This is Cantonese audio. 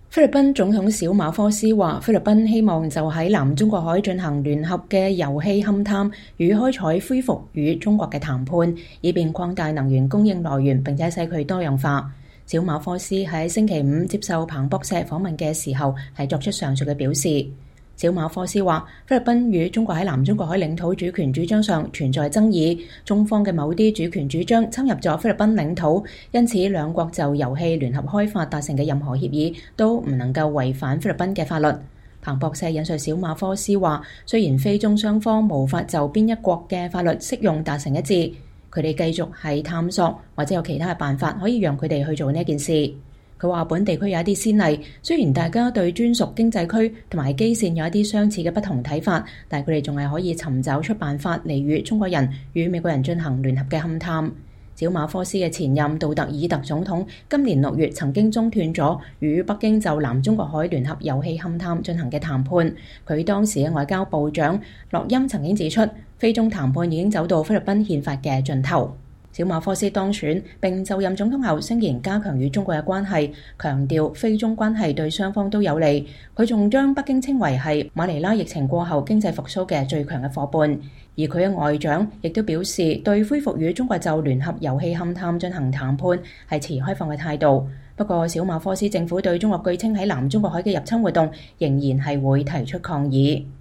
菲律賓總統小馬科斯話：菲律賓希望就喺南中國海進行聯合嘅油氣勘探與開採恢復與中國嘅談判，以便擴大能源供應來源並且使佢多樣化。小馬科斯喺星期五接受彭博社訪問嘅時候係作出上述嘅表示。小馬科斯話：菲律賓與中國喺南中國海領土主權主張上存在爭議，中方嘅某啲主權主張侵入咗菲律賓領土，因此兩國就油氣聯合開發達成嘅任何協議都唔能夠違反菲律賓嘅法律。彭博社引述小馬科斯話：雖然菲中雙方無法就邊一國嘅法律適用達成一致，佢哋繼續係探索或者有其他嘅辦法可以讓佢哋去做呢件事。佢話本地區有一啲先例，雖然大家對專屬經濟區同埋基線有一啲相似嘅不同睇法，但係佢哋仲係可以尋找出辦法嚟與中國人與美國人進行聯合嘅勘探。小馬科斯嘅前任杜特爾特總統今年6月曾經中斷咗與北京就南中國海聯合油氣勘探進行嘅談判。佢當時嘅外交部長洛欽曾經指出，菲中談判已經走到菲律賓憲法嘅盡頭。小馬科斯當選並就任總統後，聲言加強與中國嘅關係，強調菲中關係對雙方都有利。佢仲將北京稱為係馬尼拉疫情過後經濟復甦嘅最強嘅夥伴。而佢嘅外長亦都表示，對恢復與中國就聯合油氣勘探進行談判係持開放嘅態度。不過，小馬科斯政府對中國據稱喺南中國海嘅入侵活動仍然係會提出抗議。